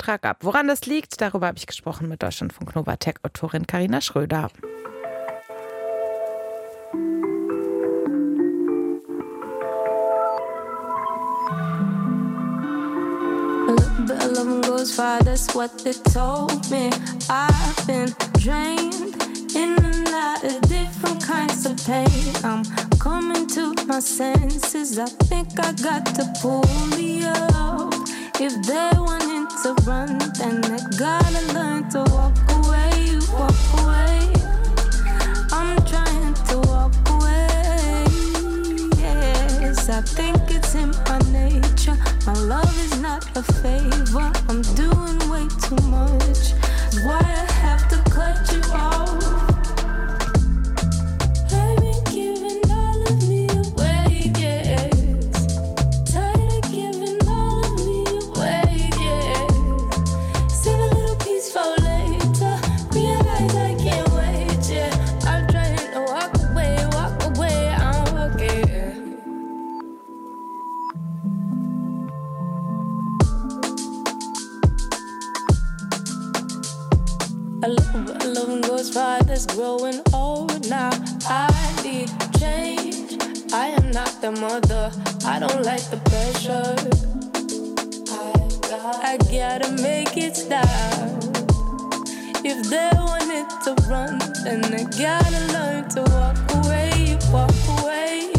Auftrag ab. Woran das liegt, darüber habe ich gesprochen mit Deutschlandfunk Nova Tech-Autorin Carina Schröder. A loving goes far, that's what they told me. I've been drained in and out of different kinds of pain. I'm coming to my senses. I think I got to pull me up. If they're wanting to run, then they gotta learn to walk away, walk away. I'm trying to walk away. Yes, I think it's in my nature. My love is not a favor. I'm doing way too much. That's why I have to cut you off. I've been giving all of me away, yes. Tired of giving all of me away, yes. Save a little piece for later. Realize I can't wait, yeah. I'm trying to walk away, I'm walking. A loving goes far, that's growing old now. I need change. I am not the mother. I don't like the pressure. I gotta make it stop. If they want it to run, then they gotta learn to walk away, walk away.